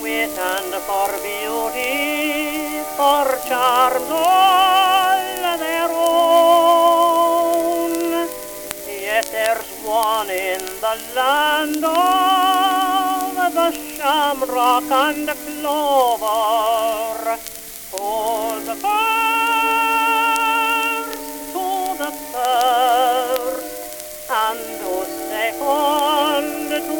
wit and for beauty, for charms all their own. Yet there's one in the land of the shamrock and clover, who's first to the first, and who's second to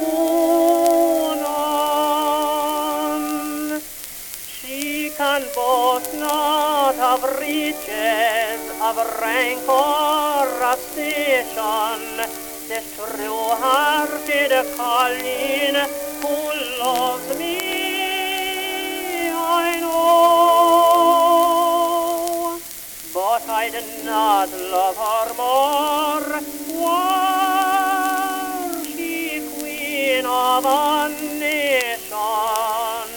none. She can boast not of riches, of rank or of station, this true-hearted Colleen who loves me, I know. But I did not love her more, were she queen of a nation.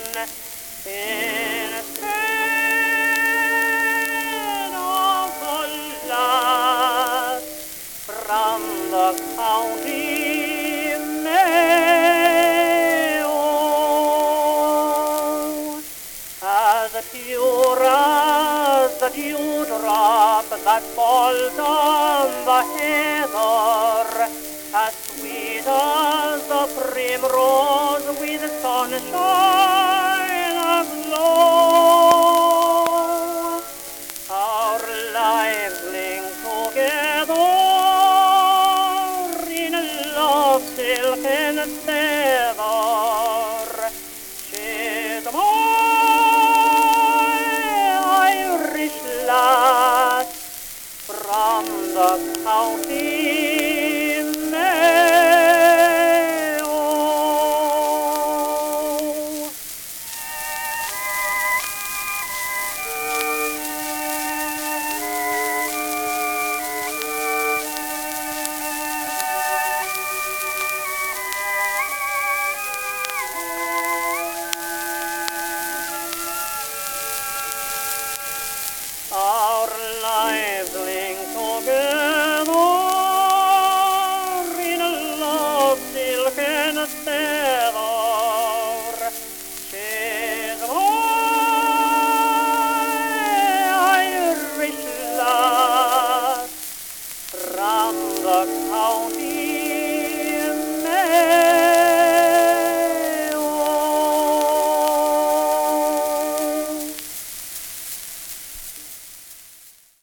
Instead of the lass from the county Mayo, as pure as the dewdrop that falls on the heather, as sweet as the primrose with sunshine.